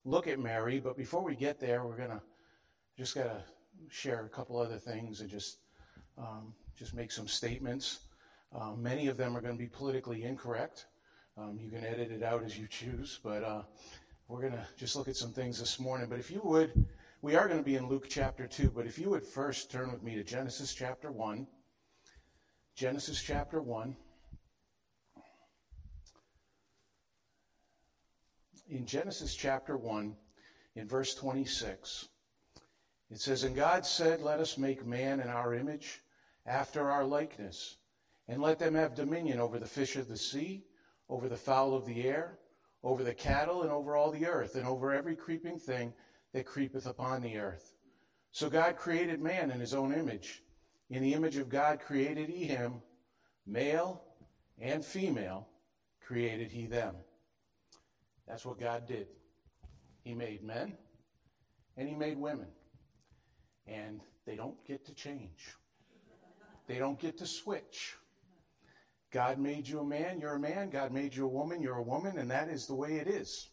look at Mary, but before we get there, we're gonna just gotta share a couple other things and just make some statements. Many of them are going to be politically incorrect. You can edit it out as you choose, but we're going to just look at some things this morning. But if you would, we are going to be in Luke chapter 2, but if you would first turn with me to Genesis chapter 1. Genesis chapter 1. In Genesis chapter 1, in verse 26, it says, "And God said, let us make man in our image, after our likeness, and let them have dominion over the fish of the sea, over the fowl of the air, over the cattle, and over all the earth, and over every creeping thing that creepeth upon the earth. So God created man in his own image. In the image of God created he him, male and female created he them." That's what God did. He made men and he made women. And they don't get to change. They don't get to switch. God made you a man, you're a man. God made you a woman, you're a woman, and that is the way it is.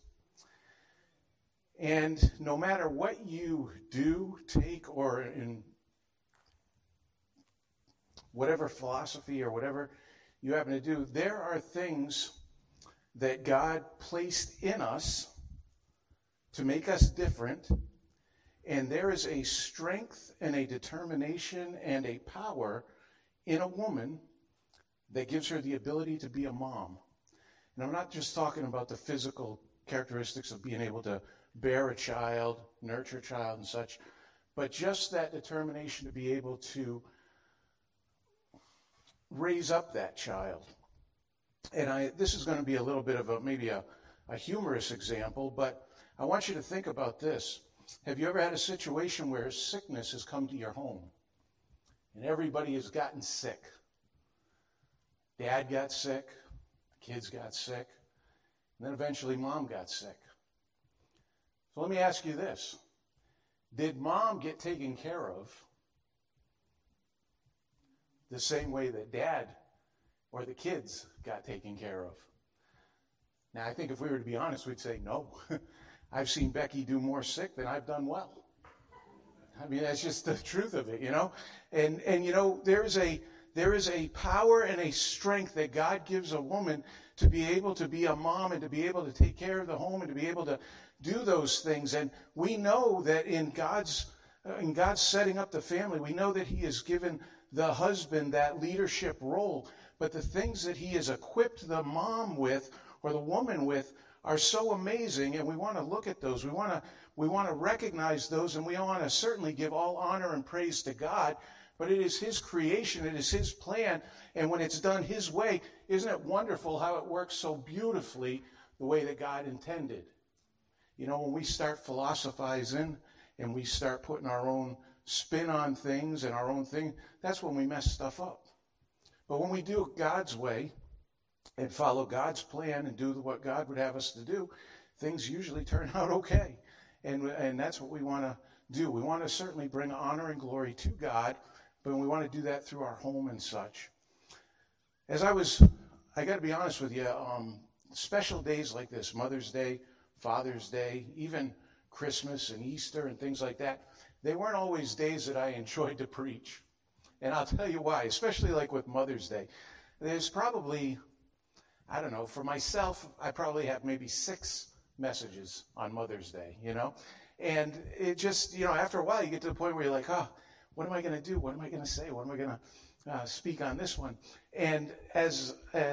And no matter what you do, take, or in whatever philosophy or whatever you happen to do, there are things that God placed in us to make us different. And there is a strength and a determination and a power in a woman that gives her the ability to be a mom. And I'm not just talking about the physical characteristics of being able to bear a child, nurture a child and such, but just that determination to be able to raise up that child. And this is going to be a little bit of maybe a humorous example, but I want you to think about this. Have you ever had a situation where sickness has come to your home and everybody has gotten sick? Dad got sick, the kids got sick, and then eventually mom got sick. So let me ask you this. Did mom get taken care of the same way that dad or the kids got taken care of? Now, I think if we were to be honest, we'd say no. I've seen Becky do more sick than I've done well. I mean, that's just the truth of it, you know. And you know, there is a power and a strength that God gives a woman to be able to be a mom and to be able to take care of the home and to be able to do those things. And we know that in God's setting up the family, we know that he has given the husband that leadership role. But the things that he has equipped the mom with or the woman with are so amazing, and we want to look at those. We want to recognize those, and we want to certainly give all honor and praise to God. But it is his creation, it is his plan, and when it's done his way, isn't it wonderful how it works so beautifully the way that God intended? You know, when we start philosophizing and we start putting our own spin on things and our own thing, that's when we mess stuff up. But when we do it God's way and follow God's plan and do what God would have us to do, things usually turn out okay. And that's what we want to do. We want to certainly bring honor and glory to God, but we want to do that through our home and such. I got to be honest with you, special days like this, Mother's Day, Father's Day, even Christmas and Easter and things like that, they weren't always days that I enjoyed to preach. And I'll tell you why, especially like with Mother's Day. There's probably, I don't know, for myself, I probably have maybe 6 messages on Mother's Day, you know? And it just, you know, after a while you get to the point where you're like, oh, what am I going to do? What am I going to say? What am I going to speak on this one? And as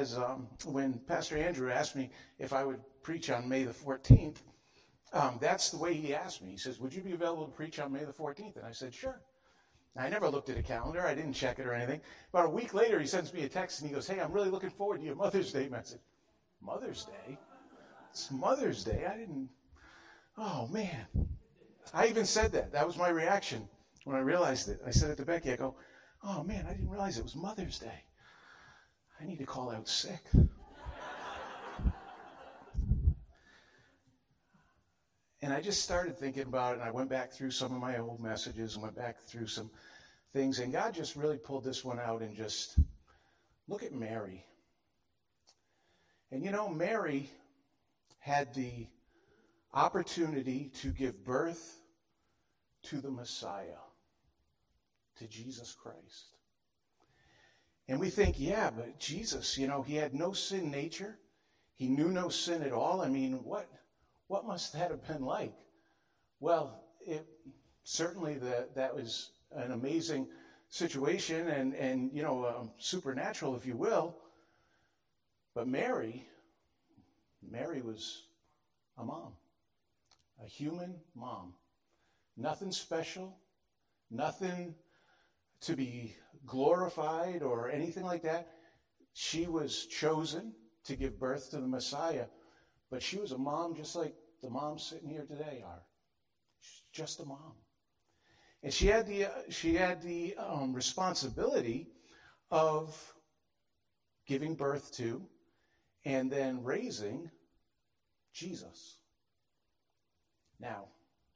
when Pastor Andrew asked me if I would preach on May the 14th, that's the way he asked me. He says, would you be available to preach on May the 14th? And I said, sure. I never looked at a calendar. I didn't check it or anything. About a week later, he sends me a text and he goes, hey, I'm really looking forward to your Mother's Day message. Mother's Day? It's Mother's Day. Oh, man. I even said that. That was my reaction when I realized it. I said it to Becky. I go, oh, man, I didn't realize it was Mother's Day. I need to call out sick. And I just started thinking about it, and I went back through some of my old messages and went back through some things, and God just really pulled this one out and just look at Mary. And you know, Mary had the opportunity to give birth to the Messiah, to Jesus Christ. And we think, yeah, but Jesus, he had no sin nature. He knew no sin at all. I mean, what must that have been like? Well, certainly that was an amazing situation and supernatural, if you will. But Mary was a mom, a human mom. Nothing special, nothing to be glorified or anything like that. She was chosen to give birth to the Messiah, but she was a mom just like the moms sitting here today are. She's just a mom. And she had the responsibility of giving birth to and then raising Jesus. Now,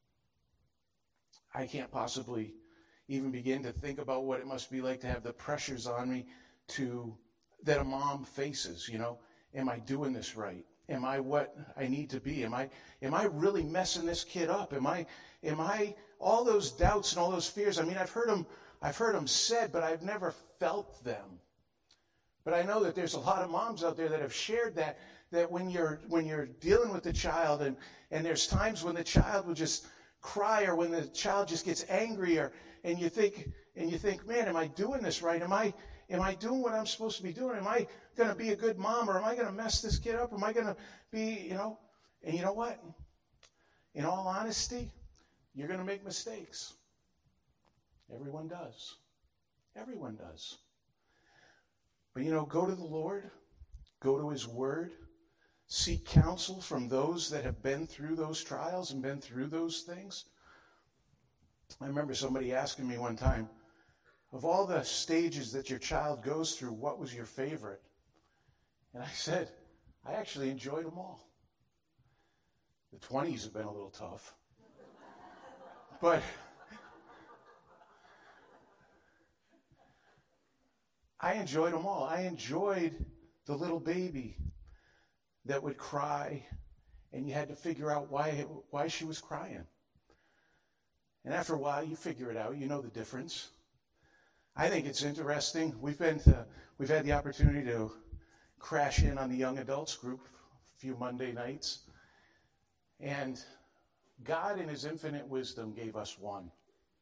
I can't possibly even begin to think about what it must be like to have the pressures on me that a mom faces. Am I doing this right? Am I what I need to be? Am I really messing this kid up? Am I all those doubts and all those fears? I mean, I've heard them said, but I've never felt them. But I know that there's a lot of moms out there that have shared that when you're dealing with the child and there's times when the child will just cry or when the child just gets angry and you think, man, am I doing this right? Am I doing what I'm supposed to be doing? Am I going to be a good mom, or am I going to mess this kid up? Am I going to be, And you know what? In all honesty, you're going to make mistakes. Everyone does. Everyone does. But go to the Lord, go to His Word, seek counsel from those that have been through those trials and been through those things. I remember somebody asking me one time, of all the stages that your child goes through, what was your favorite? And I said, I actually enjoyed them all. The 20s have been a little tough. But I enjoyed them all. I enjoyed the little baby that would cry, and you had to figure out why she was crying. And after a while, you figure it out. You know the difference. I think it's interesting. We've had the opportunity to crash in on the young adults group a few Monday nights, and God in His infinite wisdom gave us one.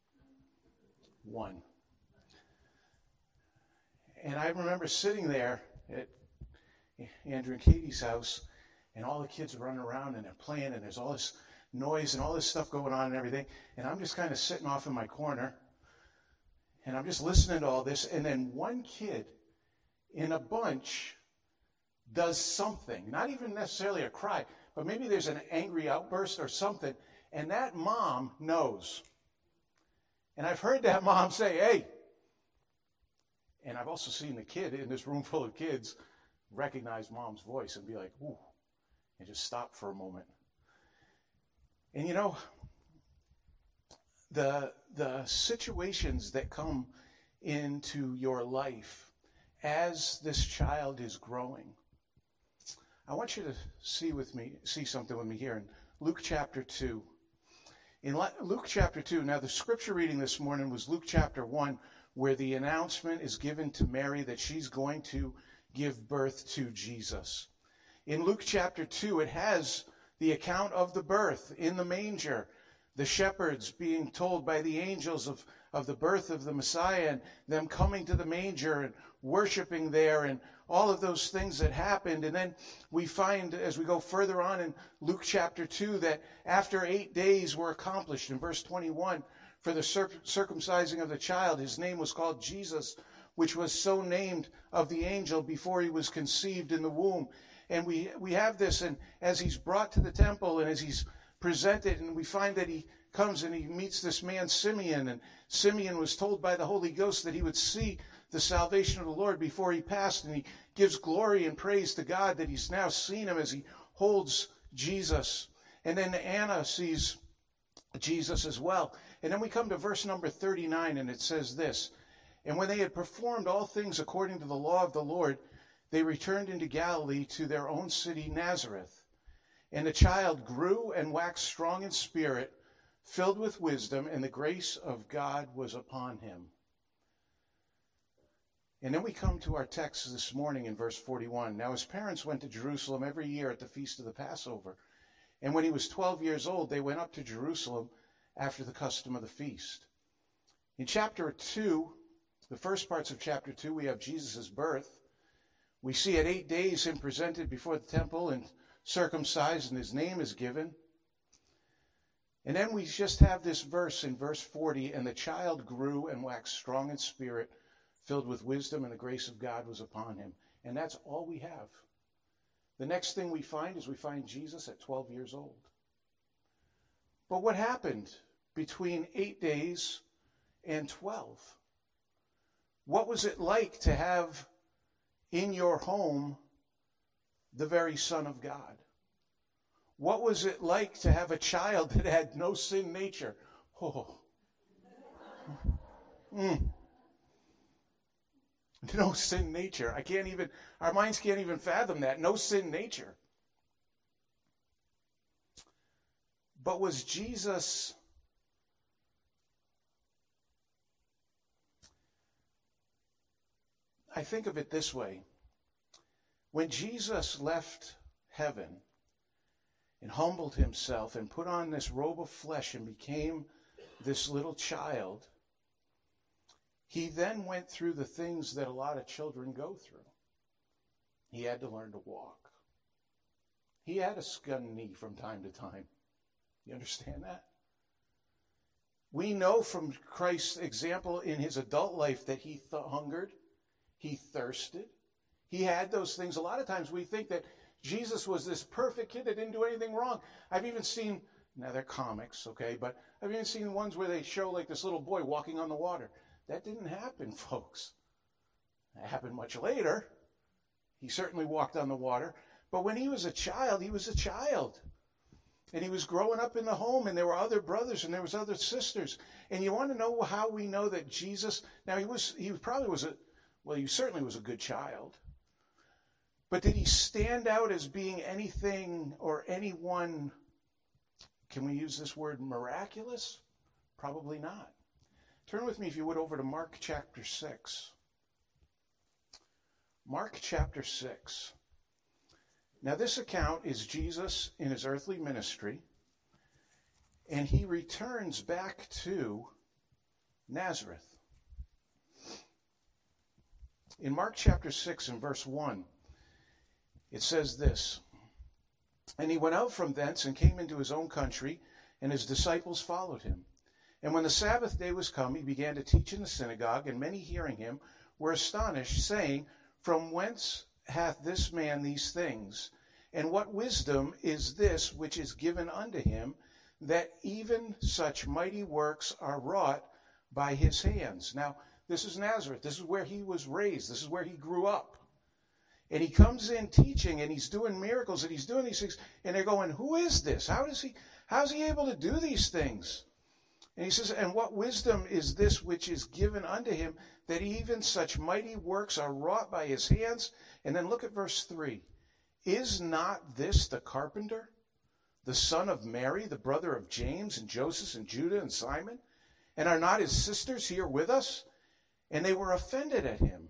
And I remember sitting there at Andrew and Katie's house, and all the kids are running around and they're playing, and there's all this noise and all this stuff going on and everything, and I'm just kind of sitting off in my corner, and I'm just listening to all this, and then one kid in a bunch does something, not even necessarily a cry, but maybe there's an angry outburst or something, and that mom knows. And I've heard that mom say, hey. And I've also seen the kid in this room full of kids recognize mom's voice and be like, ooh, and just stop for a moment. And the situations that come into your life as this child is growing, I want you to see something with me here in Luke chapter 2. In Luke chapter 2, now the scripture reading this morning was Luke chapter 1, where the announcement is given to Mary that she's going to give birth to Jesus. In Luke chapter 2, it has the account of the birth in the manger, the shepherds being told by the angels of the birth of the Messiah, and them coming to the manger and worshiping there, and all of those things that happened. And then we find, as we go further on in Luke chapter 2, that after 8 days were accomplished, in verse 21, for the circumcising of the child, his name was called Jesus, which was so named of the angel before he was conceived in the womb. And we have this, and as he's brought to the temple and as he's presented, and we find that he comes and he meets this man Simeon, and Simeon was told by the Holy Ghost that he would see the salvation of the Lord before he passed, and he gives glory and praise to God that he's now seen him as he holds Jesus. And then Anna sees Jesus as well. And then we come to verse number 39, and it says this, and when they had performed all things according to the law of the Lord, they returned into Galilee to their own city Nazareth. And the child grew and waxed strong in spirit, filled with wisdom, and the grace of God was upon him. And then we come to our text this morning in verse 41. Now his parents went to Jerusalem every year at the feast of the Passover. And when he was 12 years old, they went up to Jerusalem after the custom of the feast. In chapter 2, the first parts of chapter 2, we have Jesus' birth. We see at 8 days him presented before the temple and circumcised, and his name is given. And then we just have this verse in verse 40, and the child grew and waxed strong in spirit, filled with wisdom, and the grace of God was upon him. And that's all we have. The next thing we find is we find Jesus at 12 years old. But what happened between 8 days and 12? What was it like to have in your home the very Son of God? What was it like to have a child that had no sin nature? Oh. No sin nature. Our minds can't even fathom that. No sin nature. But was Jesus I think of it this way. When Jesus left heaven and humbled himself and put on this robe of flesh and became this little child, he then went through the things that a lot of children go through. He had to learn to walk. He had a scun knee from time to time. You understand that? We know from Christ's example in his adult life that he hungered, he thirsted. He had those things. A lot of times we think that Jesus was this perfect kid that didn't do anything wrong. I've even seen, now they're comics, okay, but I've even seen ones where they show like this little boy walking on the water. That didn't happen, folks. That happened much later. He certainly walked on the water. But when he was a child, he was a child. And he was growing up in the home, and there were other brothers, and there was other sisters. And you want to know how we know that Jesus, now he certainly was a good child. But did he stand out as being anything or anyone, can we use this word, miraculous? Probably not. Turn with me, if you would, over to Mark chapter 6. Mark chapter 6. Now this account is Jesus in his earthly ministry, and he returns back to Nazareth. In Mark chapter 6 and verse 1, it says this, "And he went out from thence and came into his own country, and his disciples followed him. And when the Sabbath day was come, he began to teach in the synagogue, and many hearing him were astonished, saying, From whence hath this man these things? And what wisdom is this which is given unto him, that even such mighty works are wrought by his hands?" Now, this is Nazareth. This is where he was raised. This is where he grew up. And he comes in teaching, and he's doing miracles, and he's doing these things. And they're going, who is this? How's he able to do these things? And he says, and what wisdom is this which is given unto him, that even such mighty works are wrought by his hands? And then look at verse 3. Is not this the carpenter, the son of Mary, the brother of James and Joseph and Judah and Simon? And are not his sisters here with us? And they were offended at him.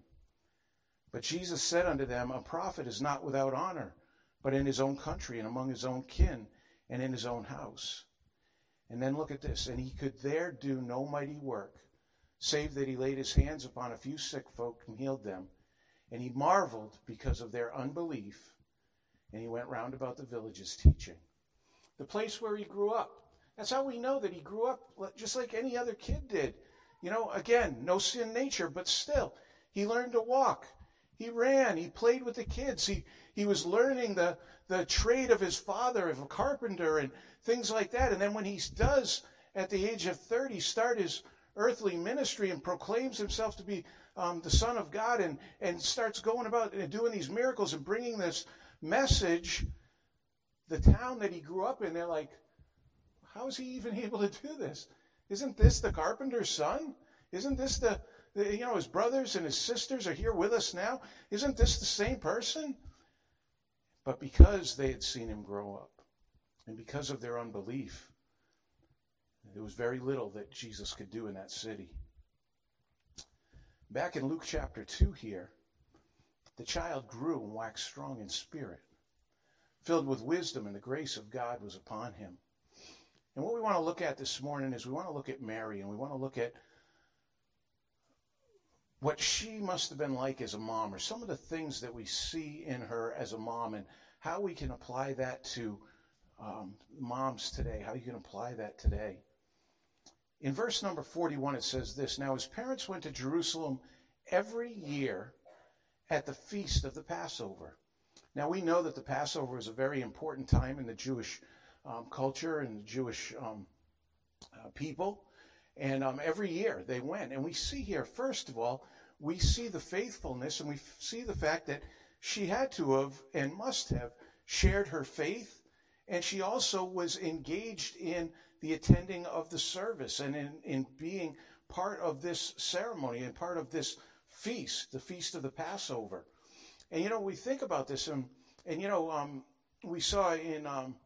But Jesus said unto them, A prophet is not without honor, but in his own country and among his own kin and in his own house. And then look at this. And he could there do no mighty work, save that he laid his hands upon a few sick folk and healed them. And he marveled because of their unbelief. And he went round about the villages teaching. The place where he grew up. That's how we know that he grew up just like any other kid did. You know, again, no sin nature, but still, he learned to walk. He ran. He played with the kids. He was learning the trade of his father, of a carpenter, and things like that. And then when he does, at the age of 30, start his earthly ministry and proclaims himself to be the Son of God and starts going about and doing these miracles and bringing this message, the town that he grew up in, they're like, how is he even able to do this? Isn't this the carpenter's son? Isn't this his brothers and his sisters are here with us now? Isn't this the same person? But because they had seen him grow up, And because of their unbelief, there was very little that Jesus could do in that city. Back in Luke chapter 2 here, the child grew and waxed strong in spirit, filled with wisdom, and the grace of God was upon him. And what we want to look at this morning is we want to look at Mary, and we want to look at what she must have been like as a mom, or some of the things that we see in her as a mom, and how we can apply that to moms today, how you can apply that today. In verse number 41, it says this: "Now his parents went to Jerusalem every year at the feast of the Passover." Now we know that the Passover is a very important time in the Jewish culture and the Jewish people. And every year they went. And we see here, first of all, we see the faithfulness, and we see the fact that she had to have and must have shared her faith. And she also was engaged in the attending of the service and in being part of this ceremony and part of this feast, the Feast of the Passover. And, we think about this, and we saw in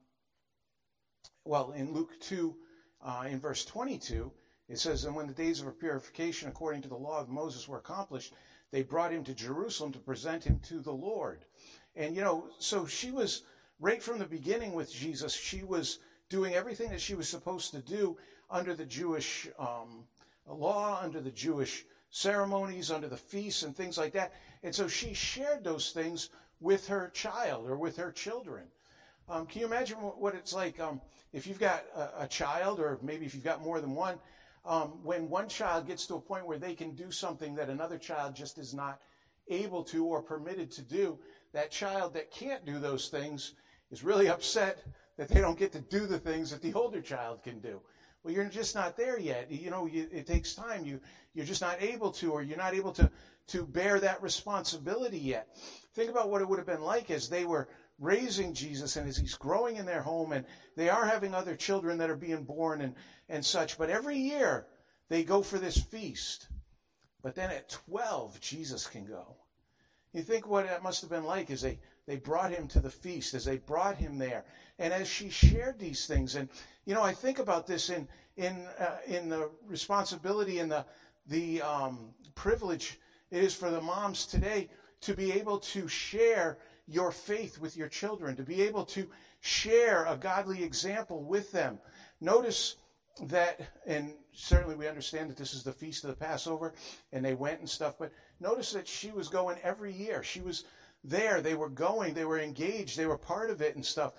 Luke 2, in verse 22, it says, "And when the days of her purification according to the law of Moses were accomplished, they brought him to Jerusalem to present him to the Lord." And, so she was, right from the beginning with Jesus, she was doing everything that she was supposed to do under the Jewish law, under the Jewish ceremonies, under the feasts and things like that. And so she shared those things with her child or with her children. Can you imagine what it's like if you've got a child, or maybe if you've got more than one, when one child gets to a point where they can do something that another child just is not able to or permitted to do, that child that can't do those things is really upset that they don't get to do the things that the older child can do. Well, you're just not there yet. It takes time. You're just not able to, or you're not able to bear that responsibility yet. Think about what it would have been like as they were raising Jesus and as he's growing in their home, and they are having other children that are being born and such. But every year they go for this feast. But then at 12, Jesus can go. You think what that must have been like as they brought him to the feast, as they brought him there, and as she shared these things. And I think about this in the responsibility and the privilege it is for the moms today to be able to share your faith with your children, to be able to share a godly example with them. Notice that, and certainly we understand that this is the Feast of the Passover, and they went and stuff, but notice that she was going every year. She was there. They were going. They were engaged. They were part of it and stuff.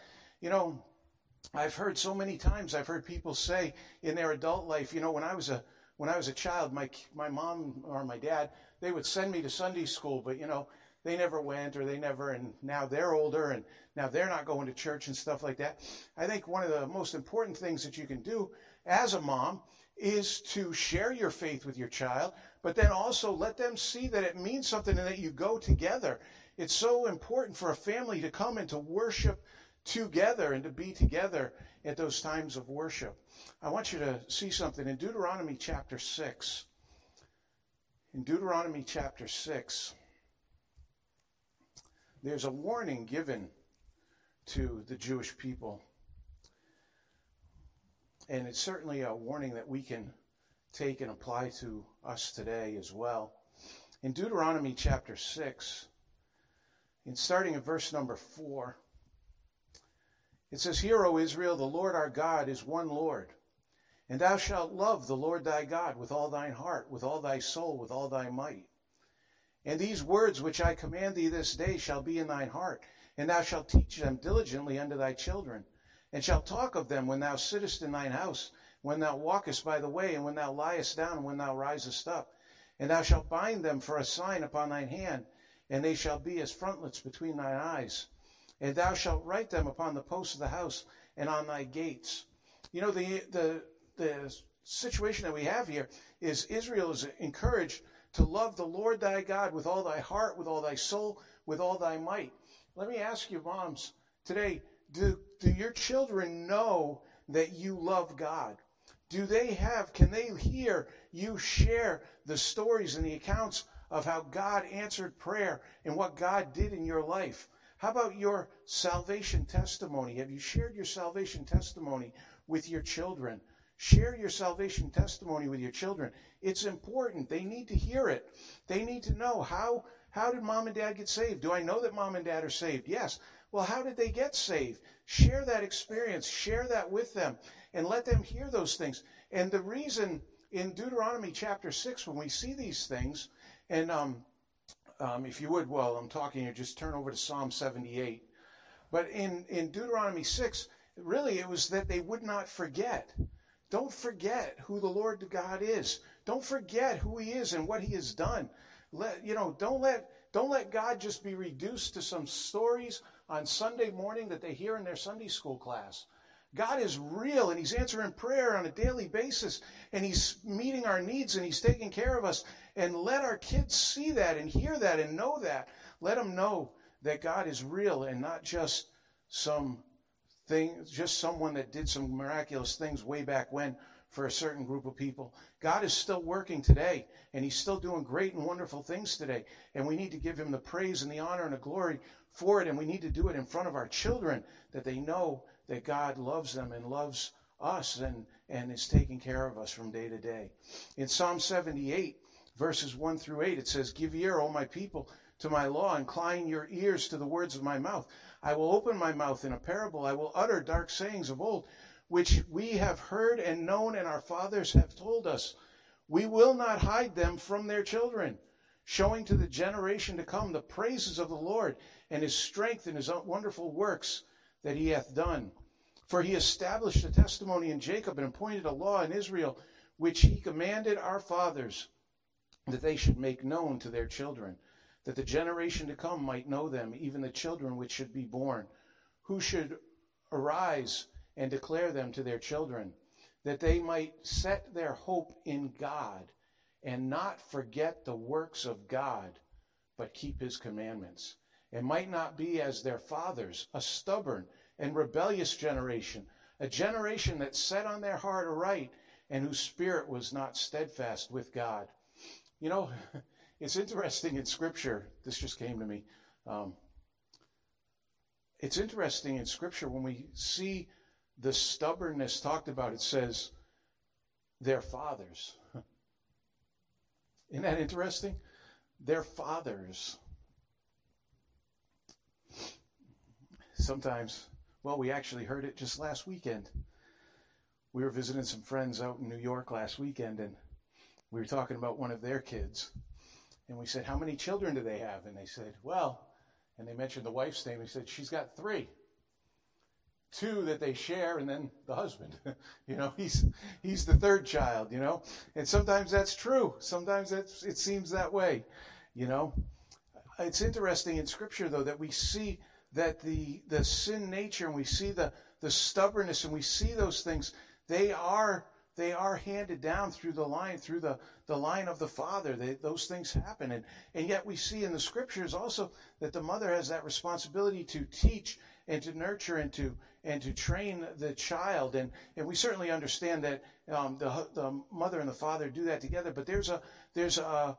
I've heard so many times, I've heard people say in their adult life, when I was a child, my mom or my dad, they would send me to Sunday school, but, they never went, or they never, and now they're older, and now they're not going to church and stuff like that. I think one of the most important things that you can do as a mom is to share your faith with your child, but then also let them see that it means something and that you go together. It's so important for a family to come and to worship together and to be together at those times of worship. I want you to see something in Deuteronomy chapter 6. In Deuteronomy chapter 6, there's a warning given to the Jewish people. And it's certainly a warning that we can take and apply to us today as well. In Deuteronomy chapter 6, in starting at verse number 4, it says, "Hear, O Israel, the Lord our God is one Lord. And thou shalt love the Lord thy God with all thine heart, with all thy soul, with all thy might. And these words which I command thee this day shall be in thine heart, and thou shalt teach them diligently unto thy children, and shalt talk of them when thou sittest in thine house, when thou walkest by the way, and when thou liest down, and when thou risest up. And thou shalt bind them for a sign upon thine hand, and they shall be as frontlets between thine eyes. And thou shalt write them upon the posts of the house and on thy gates." The situation that we have here is Israel is encouraged to love the Lord thy God with all thy heart, with all thy soul, with all thy might. Let me ask you, moms, today, do your children know that you love God? Can they hear you share the stories and the accounts of how God answered prayer and what God did in your life? How about your salvation testimony? Have you shared your salvation testimony with your children? Share your salvation testimony with your children. It's important. They need to hear it. They need to know, how did mom and dad get saved? Do I know that mom and dad are saved? Yes. Well, how did they get saved? Share that experience. Share that with them and let them hear those things. And the reason in Deuteronomy chapter 6, when we see these things, and if you would, while I'm talking here, just turn over to Psalm 78. But in Deuteronomy 6, really it was that they would not forget. Don't forget who the Lord God is. Don't forget who he is and what he has done. Don't let God just be reduced to some stories on Sunday morning that they hear in their Sunday school class. God is real, and he's answering prayer on a daily basis, and he's meeting our needs, and he's taking care of us. And let our kids see that and hear that and know that. Let them know that God is real and not just someone that did some miraculous things way back when for a certain group of people. God is still working today, and he's still doing great and wonderful things today. And we need to give him the praise and the honor and the glory for it, and we need to do it in front of our children, that they know that God loves them and loves us and is taking care of us from day to day. In Psalm 78, verses 1 through 8, it says, "Give ear, O my people, to my law. Incline your ears to the words of my mouth. I will open my mouth in a parable. I will utter dark sayings of old, which we have heard and known, and our fathers have told us. We will not hide them from their children, showing to the generation to come the praises of the Lord and his strength and his wonderful works that he hath done. For he established a testimony in Jacob and appointed a law in Israel, which he commanded our fathers, that they should make known to their children, that the generation to come might know them, even the children which should be born, who should arise and declare them to their children, that they might set their hope in God and not forget the works of God, but keep his commandments, and might not be as their fathers, a stubborn and rebellious generation, a generation that set on their heart aright, and whose spirit was not steadfast with God." You know, it's interesting in Scripture. This just came to me. It's interesting in Scripture when we see the stubbornness talked about. It says, their fathers. Isn't that interesting? Their fathers. Sometimes, well, we actually heard it just last weekend. We were visiting some friends out in New York last weekend, and we were talking about one of their kids. And we said, "How many children do they have?" And they said, "Well," and they mentioned the wife's name. We said, "She's got 3. 2 that they share, and then the husband." He's the third child, And sometimes that's true. Sometimes it seems that way, It's interesting in Scripture, though, that we see that the sin nature, and we see the stubbornness, and we see those things, they are handed down through the line of the father. Those things happen. And yet we see in the Scriptures also that the mother has that responsibility to teach and to nurture and to train the child. And we certainly understand that the mother and the father do that together. But there's a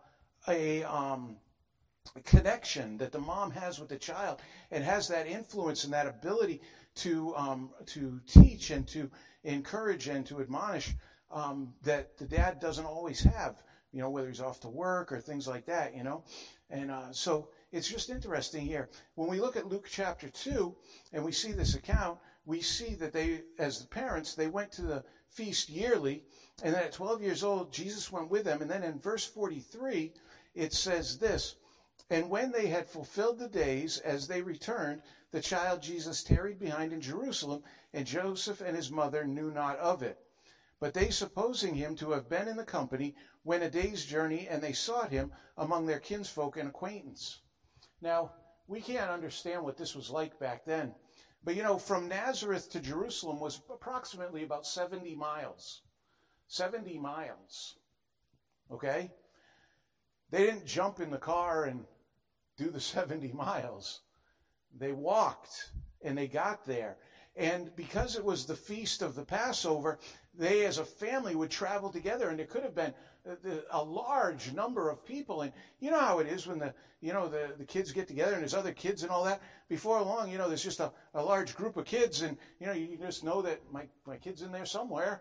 connection that the mom has with the child, and has that influence and that ability to teach and to encourage and to admonish that the dad doesn't always have, whether he's off to work or things like that, And so it's just interesting here. When we look at Luke chapter 2 and we see this account, we see that they, as the parents, they went to the feast yearly, and then at 12 years old, Jesus went with them. And then in verse 43, it says this, "And when they had fulfilled the days, as they returned, the child Jesus tarried behind in Jerusalem, and Joseph and his mother knew not of it. But they, supposing him to have been in the company, went a day's journey, and they sought him among their kinsfolk and acquaintance." Now, we can't understand what this was like back then. But, from Nazareth to Jerusalem was approximately about 70 miles. 70 miles. Okay? They didn't jump in the car and do the 70 miles. They walked, and they got there. And because it was the feast of the Passover, they as a family would travel together, and there could have been a large number of people. And you know how it is when the kids get together and there's other kids and all that. Before long, there's just a large group of kids, and you just know that my kid's in there somewhere,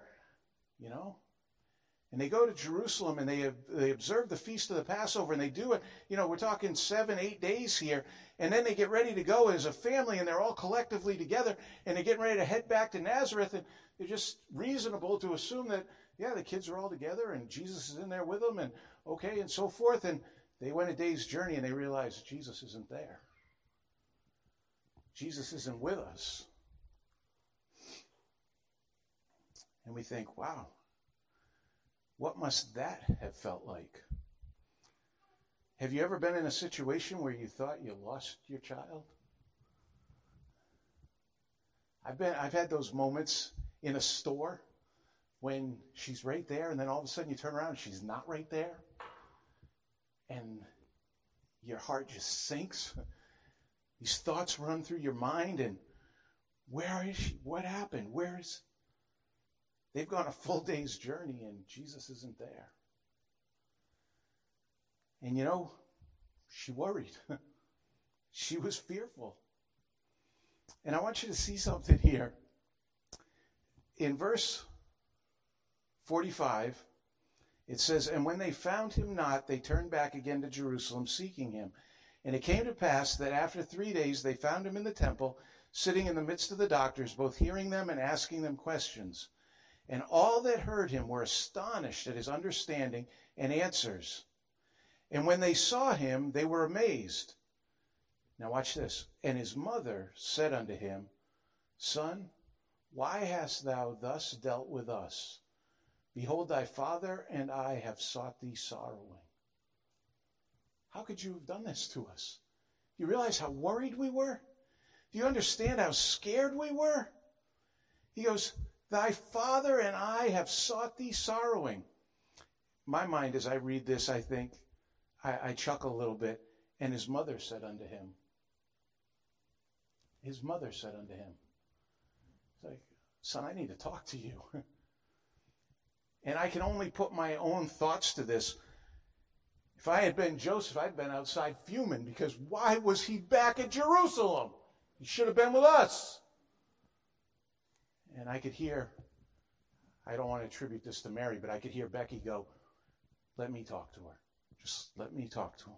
And they go to Jerusalem and they observe the feast of the Passover, and they do it. We're talking 7-8 days here. And then they get ready to go as a family, and they're all collectively together, and they're getting ready to head back to Nazareth. And they're just reasonable to assume that, the kids are all together and Jesus is in there with them, and okay, and so forth. And they went a day's journey and they realized Jesus isn't there. Jesus isn't with us. And we think, wow, what must that have felt like? Have you ever been in a situation where you thought you lost your child? I've had those moments in a store when she's right there, and then all of a sudden you turn around and she's not right there, and your heart just sinks. These thoughts run through your mind, and where is she? What happened? They've gone a full day's journey, and Jesus isn't there. And she worried. She was fearful. And I want you to see something here. In verse 45, it says, "And when they found him not, they turned back again to Jerusalem, seeking him. And it came to pass that after 3 days they found him in the temple, sitting in the midst of the doctors, both hearing them and asking them questions. And all that heard him were astonished at his understanding and answers. And when they saw him, they were amazed." Now watch this. "And his mother said unto him, Son, why hast thou thus dealt with us? Behold, thy father and I have sought thee sorrowing." How could you have done this to us? Do you realize how worried we were? Do you understand how scared we were? He goes, "Thy father and I have sought thee sorrowing." My mind, as I read this, I think, I chuckle a little bit. "And his mother said unto him." His mother said unto him. It's like, "Son, I need to talk to you." And I can only put my own thoughts to this. If I had been Joseph, I'd been outside fuming, because why was he back at Jerusalem? He should have been with us. And I could hear, I don't want to attribute this to Mary, but I could hear Becky go, "Let me talk to her. Just let me talk to him."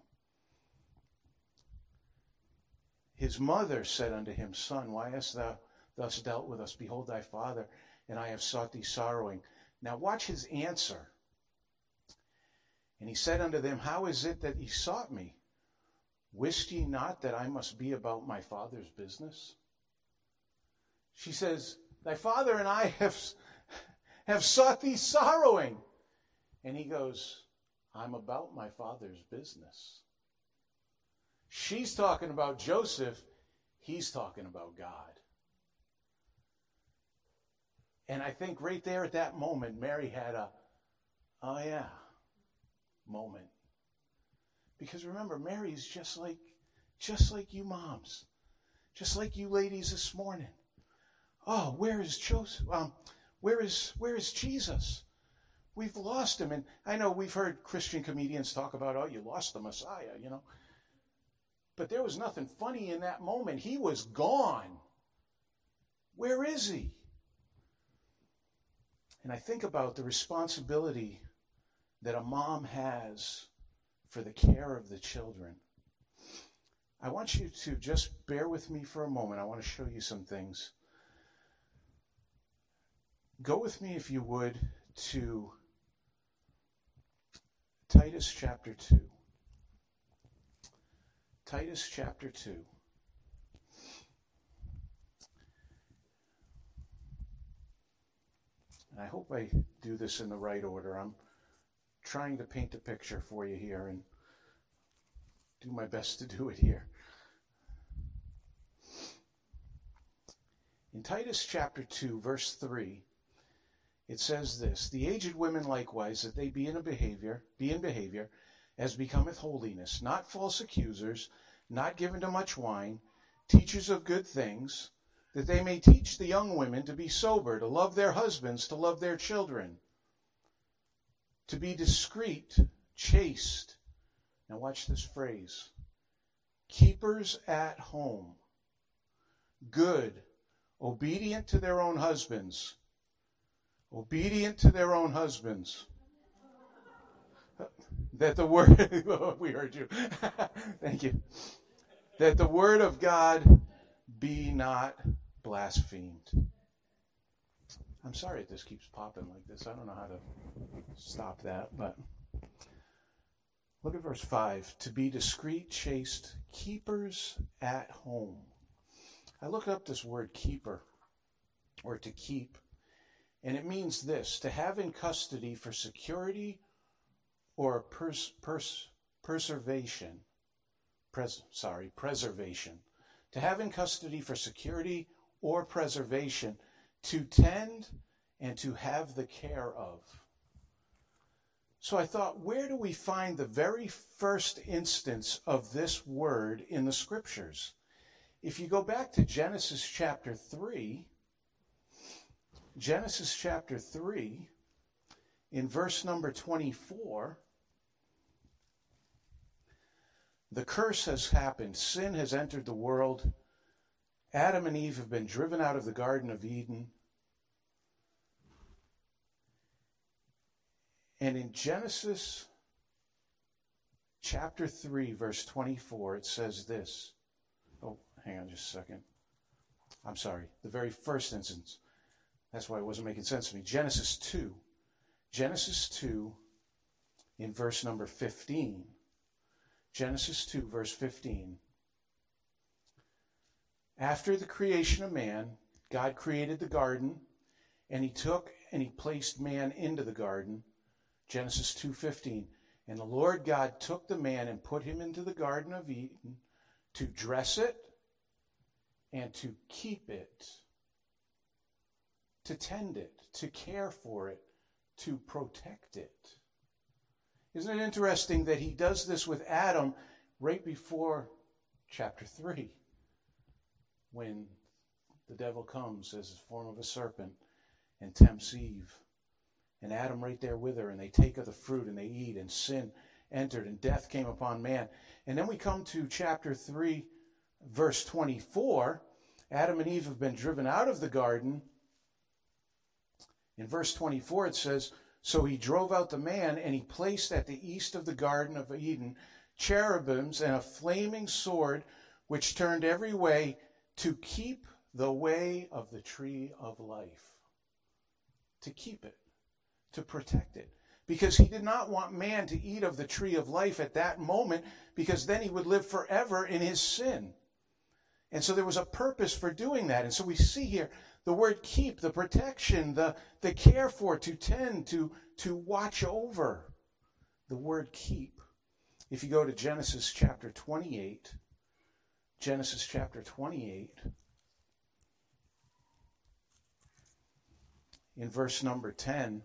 His mother said unto him, "Son, why hast thou thus dealt with us? Behold, thy father and I have sought thee sorrowing." Now watch his answer. "And he said unto them, How is it that ye sought me? Wist ye not that I must be about my father's business?" She says, "Thy father and I have sought thee sorrowing." And he goes, "I'm about my father's business." She's talking about Joseph. He's talking about God. And I think right there at that moment, Mary had a, "Oh yeah," moment. Because remember, Mary's just like you moms. Just like you ladies this morning. "Oh, where is Joseph? Where is Jesus? We've lost him." And I know we've heard Christian comedians talk about, "Oh, you lost the Messiah," But there was nothing funny in that moment. He was gone. Where is he? And I think about the responsibility that a mom has for the care of the children. I want you to just bear with me for a moment. I want to show you some things. Go with me, if you would, to Titus chapter 2. Titus chapter 2. And I hope I do this in the right order. I'm trying to paint a picture for you here and do my best to do it here. In Titus chapter 2, verse 3, it says this: "The aged women likewise, that they be in behavior, as becometh holiness, not false accusers, not given to much wine, teachers of good things, that they may teach the young women to be sober, to love their husbands, to love their children, to be discreet, chaste. Now watch this phrase. Keepers at home, good, obedient to their own husbands. Obedient to their own husbands. That the word, we heard you. Thank you. That the word of God be not blasphemed. I'm sorry if this keeps popping like this. I don't know how to stop that, but look at verse 5. To be discreet, chaste, keepers at home. I looked up this word keeper, or to keep, and it means this: to have in custody for security or preservation. Preservation. To have in custody for security or preservation, to tend and to have the care of. So I thought, where do we find the very first instance of this word in the scriptures? If you go back to Genesis chapter 3, in verse number 24, the curse has happened. Sin has entered the world. Adam and Eve have been driven out of the Garden of Eden. And in Genesis chapter 3, verse 24, it says this. Oh, hang on just a second. I'm sorry. The very first instance. That's why it wasn't making sense to me. Genesis 2. Genesis 2 in verse number 15. Genesis 2, verse 15. After the creation of man, God created the garden, and he took and he placed man into the garden. Genesis 2:15. And the Lord God took the man and put him into the Garden of Eden to dress it and to keep it, to tend it, to care for it, to protect it. Isn't it interesting that he does this with Adam right before chapter 3, when the devil comes as the form of a serpent and tempts Eve? And Adam right there with her, and they take of the fruit and they eat, and sin entered and death came upon man. And then we come to chapter 3, verse 24. Adam and Eve have been driven out of the garden. In verse 24 it says, so he drove out the man, and he placed at the east of the Garden of Eden cherubims and a flaming sword which turned every way to keep the way of the tree of life. To keep it. To protect it. Because he did not want man to eat of the tree of life at that moment, because then he would live forever in his sin. And so there was a purpose for doing that. And so we see here the word keep, the protection, the care for, to tend, to watch over. The word keep. If you go to Genesis chapter 28, Genesis chapter 28, in verse number 10,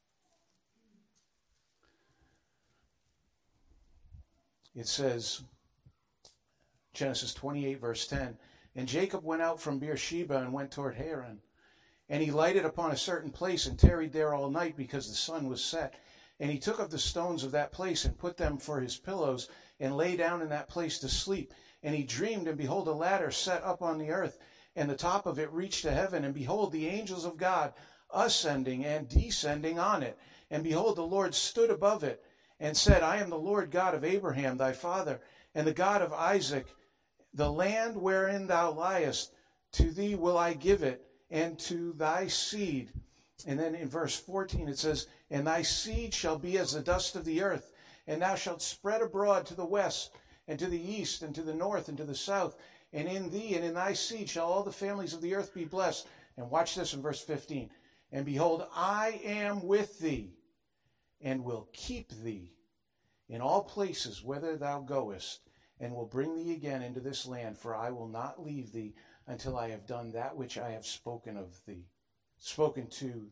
it says, Genesis 28, verse 10, and Jacob went out from Beersheba and went toward Haran. And he lighted upon a certain place and tarried there all night, because the sun was set. And he took of the stones of that place and put them for his pillows, and lay down in that place to sleep. And he dreamed, and behold, a ladder set up on the earth, and the top of it reached to heaven. And behold, the angels of God ascending and descending on it. And behold, the Lord stood above it, and said, I am the Lord God of Abraham thy father, and the God of Isaac. The land wherein thou liest, to thee will I give it, and to thy seed. And then in verse 14 it says, and thy seed shall be as the dust of the earth, and thou shalt spread abroad to the west, and to the east, and to the north, and to the south. And in thee and in thy seed shall all the families of the earth be blessed. And watch this in verse 15. And behold, I am with thee, and will keep thee in all places whither thou goest, and will bring thee again into this land, for I will not leave thee until I have done that which I have spoken to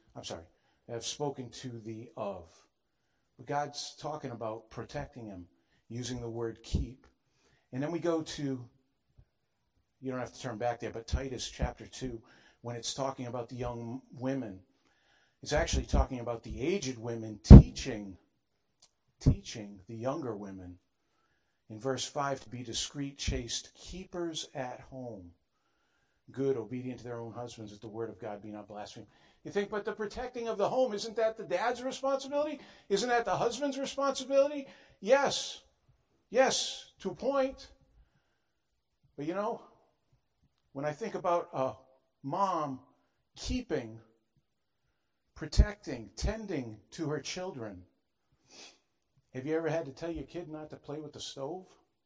thee of. But God's talking about protecting him, using the word keep. And then we go to You don't have to turn back there, but Titus chapter 2, when it's talking about the young women, it's actually talking about the aged women teaching the younger women. In verse 5, to be discreet, chaste, keepers at home, good, obedient to their own husbands, that the word of God be not blasphemed. You think, but the protecting of the home, isn't that the dad's responsibility? Isn't that the husband's responsibility? Yes, to a point. But you know, when I think about a mom keeping, protecting, tending to her children, have you ever had to tell your kid not to play with the stove?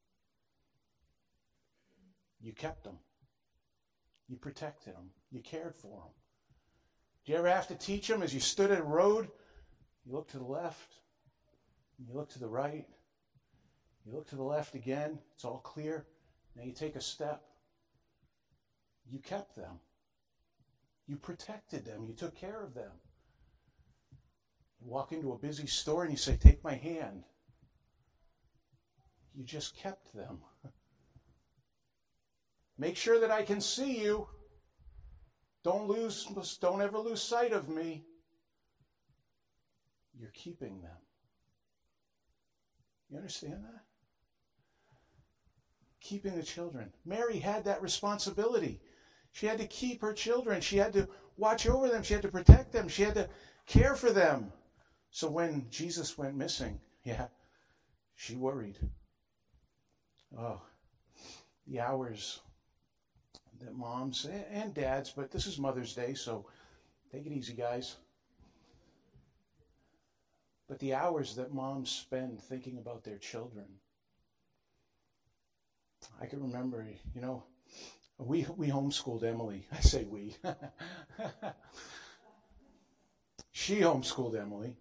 You kept them. You protected them. You cared for them. Did you ever have to teach them as you stood at a road? You look to the left. You look to the right. You look to the left again. It's all clear. Now you take a step. You kept them. You protected them. You took care of them. You walk into a busy store and you say, take my hand. You just kept them. Make sure that I can see you. Don't ever lose sight of me. You're keeping them. You understand that? Keeping the children. Mary had that responsibility. She had to keep her children. She had to watch over them. She had to protect them. She had to care for them. So when Jesus went missing, she worried. Oh, the hours that moms and dads, but this is Mother's Day, so take it easy, guys. But the hours that moms spend thinking about their children. I can remember, we homeschooled Emily. I say we. She homeschooled Emily.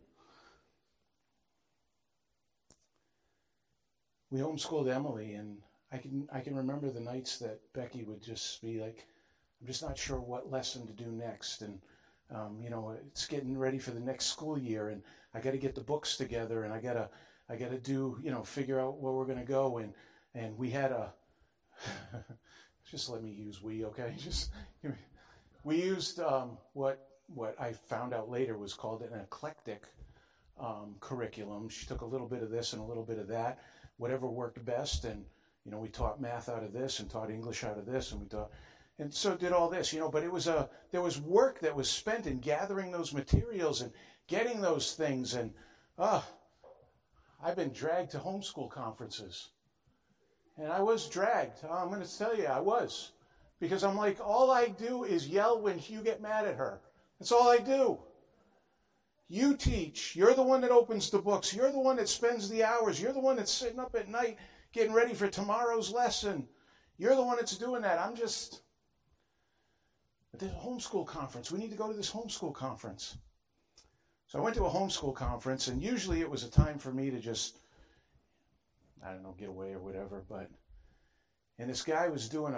We homeschooled Emily, and I can remember the nights that Becky would just be like, I'm just not sure what lesson to do next, and it's getting ready for the next school year, and I got to get the books together, and I got to do, figure out where we're going to go, and we had a just let me use we, okay? We used what I found out later was called an eclectic curriculum. She took a little bit of this and a little bit of that, whatever worked best, and we taught math out of this and taught English out of this, and so did all this, but there was work that was spent in gathering those materials and getting those things, and I've been dragged to homeschool conferences. And I was dragged. I'm going to tell you, I was. Because I'm like, all I do is yell when you get mad at her. That's all I do. You teach. You're the one that opens the books. You're the one that spends the hours. You're the one that's sitting up at night getting ready for tomorrow's lesson. You're the one that's doing that. I'm just... But there's a homeschool conference. We need to go to this homeschool conference. So I went to a homeschool conference, and usually it was a time for me to just... get away or whatever, and this guy was doing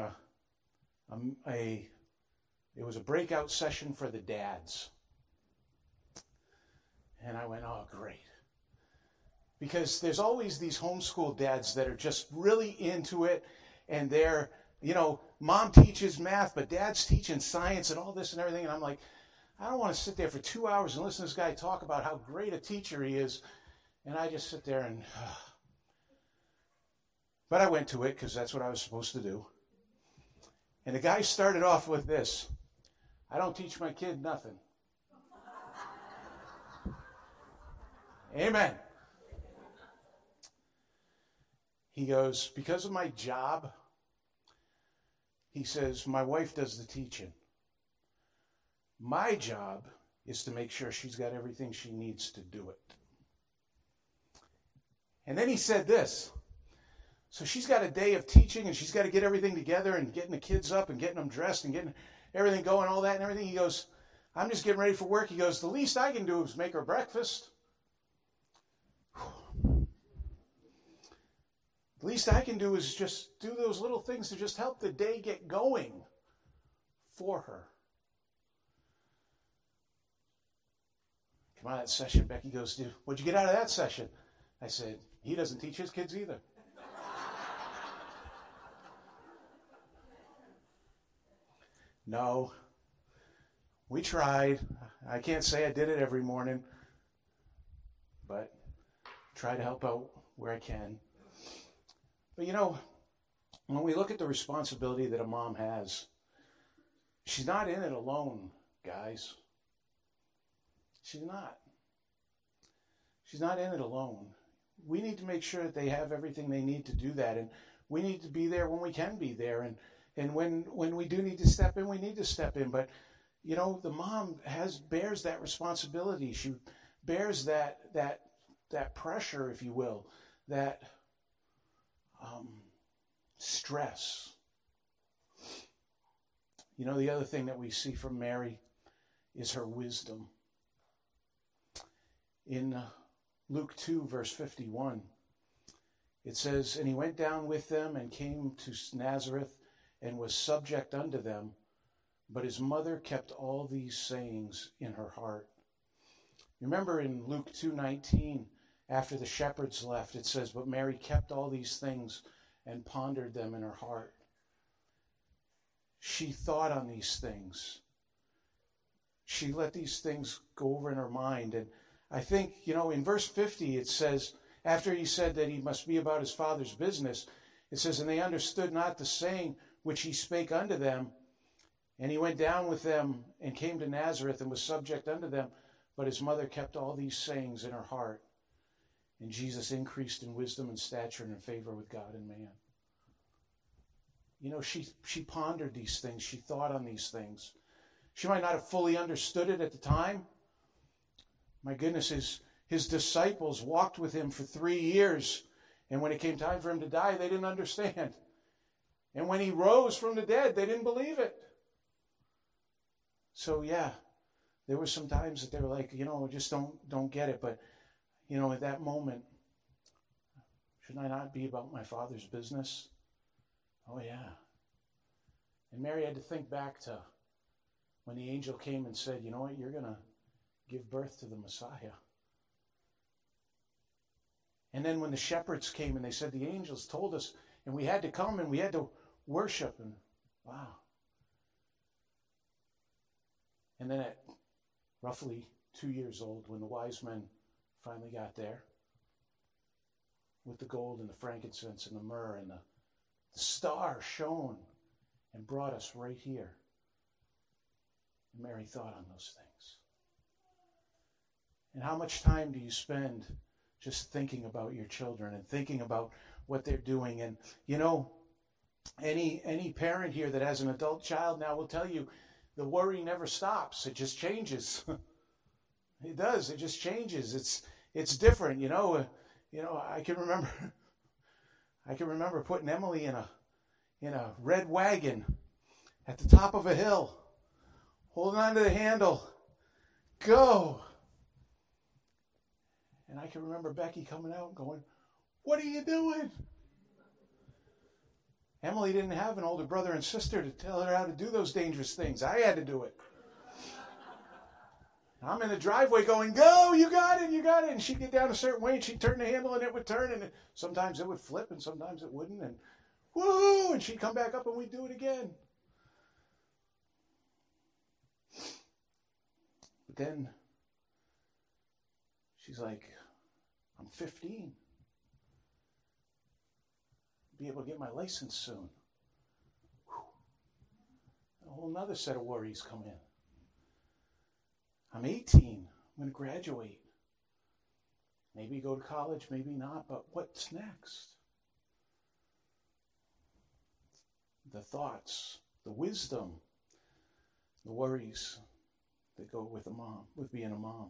it was a breakout session for the dads. And I went, oh, great. Because there's always these homeschool dads that are just really into it, and they're, mom teaches math, but dad's teaching science and all this and everything, and I'm like, I don't want to sit there for 2 hours and listen to this guy talk about how great a teacher he is, and I just sit there and... But I went to it because that's what I was supposed to do. And the guy started off with this. I don't teach my kid nothing. Amen. He goes, because of my job, he says, my wife does the teaching. My job is to make sure she's got everything she needs to do it. And then he said this. So she's got a day of teaching, and she's got to get everything together and getting the kids up and getting them dressed and getting everything going, all that and everything. He goes, I'm just getting ready for work. He goes, the least I can do is make her breakfast. The least I can do is just do those little things to just help the day get going for her. Come out of that session, Becky goes, dude, what'd you get out of that session? I said, he doesn't teach his kids either. No. We tried. I can't say I did it every morning, but try to help out where I can. But when we look at the responsibility that a mom has, she's not in it alone, guys. She's not. She's not in it alone. We need to make sure that they have everything they need to do that, and we need to be there when we can be there, and when we do need to step in, we need to step in. But the mom bears that responsibility. She bears that pressure, if you will, that stress. The other thing that we see from Mary is her wisdom. In Luke 2, verse 51, it says, "And he went down with them and came to Nazareth and was subject unto them, but his mother kept all these sayings in her heart." Remember in Luke 2:19, after the shepherds left, it says, "But Mary kept all these things and pondered them in her heart." She thought on these things. She let these things go over in her mind. And I think, in verse 50, it says, after he said that he must be about his Father's business, it says, "And they understood not the saying which he spake unto them. And he went down with them and came to Nazareth and was subject unto them. But his mother kept all these sayings in her heart. And Jesus increased in wisdom and stature and in favor with God and man." She pondered these things. She thought on these things. She might not have fully understood it at the time. My goodness, his disciples walked with him for 3 years. And when it came time for him to die, they didn't understand. And when he rose from the dead, they didn't believe it. So there were some times that they were like, just don't get it. But, at that moment, should I not be about my Father's business? Oh, yeah. And Mary had to think back to when the angel came and said, "You know what, you're going to give birth to the Messiah." And then when the shepherds came and they said, "The angels told us, and we had to come and we had to worship." And wow. And then at roughly 2 years old, when the wise men finally got there, with the gold and the frankincense and the myrrh, and the star shone and brought us right here. And Mary thought on those things. And how much time do you spend just thinking about your children and thinking about what they're doing? And any parent here that has an adult child now will tell you the worry never stops. It just changes. It does. It just changes. It's different. I can remember putting Emily in a red wagon at the top of a hill, holding on to the handle, go. And I can remember Becky coming out and going, "What are you doing?" Emily didn't have an older brother and sister to tell her how to do those dangerous things. I had to do it. I'm in the driveway going, "Go, you got it, you got it." And she'd get down a certain way and she'd turn the handle and it would turn, and sometimes it would flip and sometimes it wouldn't, and woo, and she'd come back up and we'd do it again. But then she's like, "I'm 15. Be able to get my license soon." Whew. A whole nother set of worries come in. I'm 18. I'm going to graduate. Maybe go to college, maybe not, but what's next? The thoughts, the wisdom, the worries that go with a mom, with being a mom.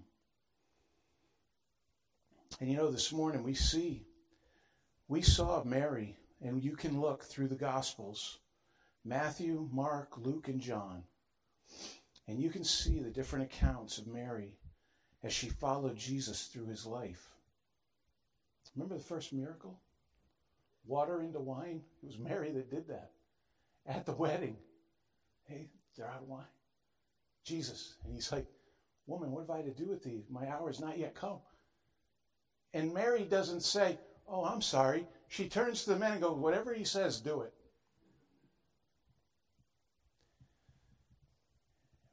And this morning we saw Mary, and you can look through the Gospels, Matthew, Mark, Luke, and John, and you can see the different accounts of Mary as she followed Jesus through his life. Remember the first miracle? Water into wine? It was Mary that did that. At the wedding. Hey, they're out of wine. Jesus. And he's like, "Woman, what have I to do with thee? My hour is not yet come." And Mary doesn't say, "Oh, I'm sorry." She turns to the men and goes, "Whatever he says, do it."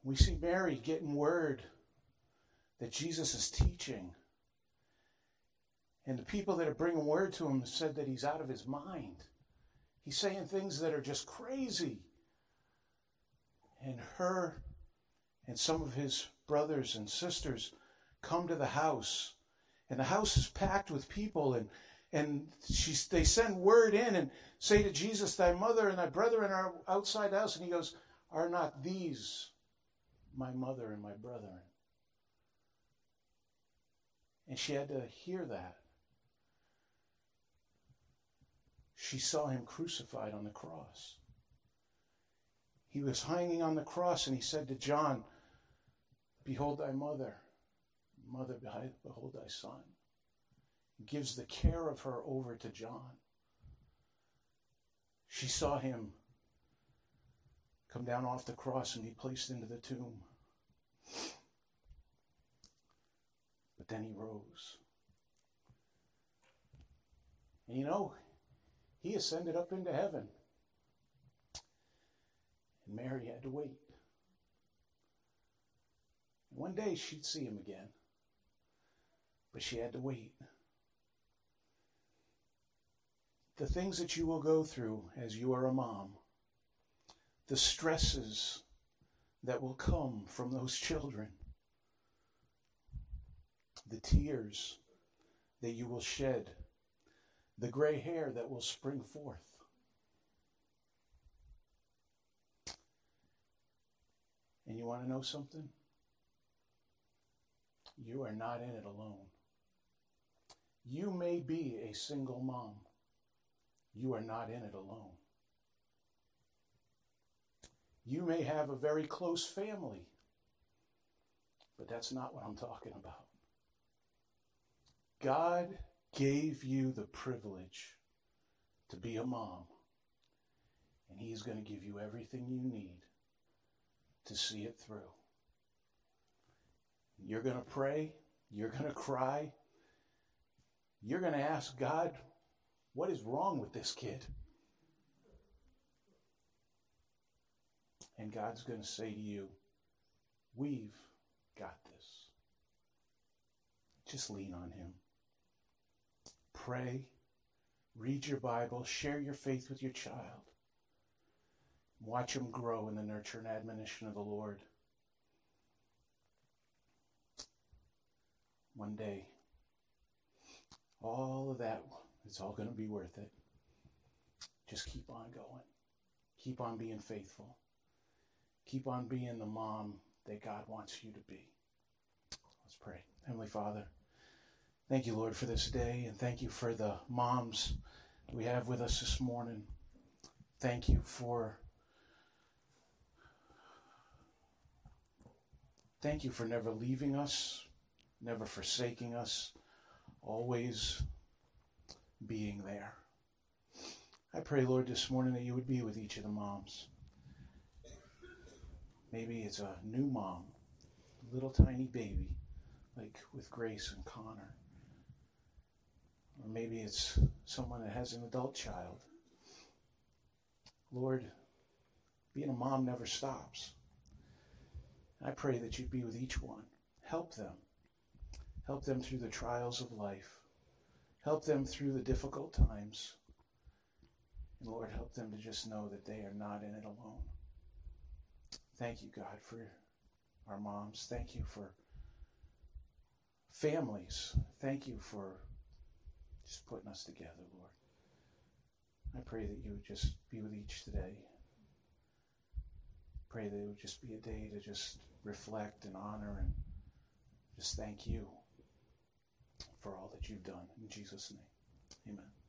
We see Mary getting word that Jesus is teaching. And the people that are bringing word to him said that he's out of his mind. He's saying things that are just crazy. And her and some of his brothers and sisters come to the house. And the house is packed with people. And they send word in and say to Jesus, thy mother and thy brethren are outside the house. And he goes, are not these my mother and my brethren? And she had to hear that. She saw him crucified on the cross. He was hanging on the cross, and he said to John, behold thy mother. Mother, behold thy son. He gives the care of her over to John. She saw him come down off the cross and be placed into the tomb. But then he rose. And you know, he ascended up into heaven. And Mary had to wait. And one day she'd see him again. But she had to wait. The things that you will go through as you are a mom, the stresses that will come from those children, the tears that you will shed, the gray hair that will spring forth. And you want to know something? You are not in it alone. You may be a single mom. You are not in it alone. You may have a very close family, but that's not what I'm talking about. God gave you the privilege to be a mom, and he's going to give you everything you need to see it through. You're going to pray. You're going to cry. You're going to ask God, what is wrong with this kid? And God's going to say to you, we've got this. Just lean on him. Pray, read your Bible, share your faith with your child. Watch him grow in the nurture and admonition of the Lord. One day, all of that, it's all going to be worth it. Just keep on going. Keep on being faithful. Keep on being the mom that God wants you to be. Let's pray. Heavenly Father, thank you, Lord, for this day, and thank you for the moms we have with us this morning. Thank you for never leaving us, never forsaking us, always being there. I pray, Lord, this morning that you would be with each of the moms. Maybe it's a new mom, a little tiny baby, like with Grace and Connor. Or maybe it's someone that has an adult child. Lord, being a mom never stops. I pray that you'd be with each one. Help them. Help them through the trials of life. Help them through the difficult times. And Lord, help them to just know that they are not in it alone. Thank you, God, for our moms. Thank you for families. Thank you for just putting us together, Lord. I pray that you would just be with each today. Pray that it would just be a day to just reflect and honor and just thank you for all that you've done. In Jesus' name, amen.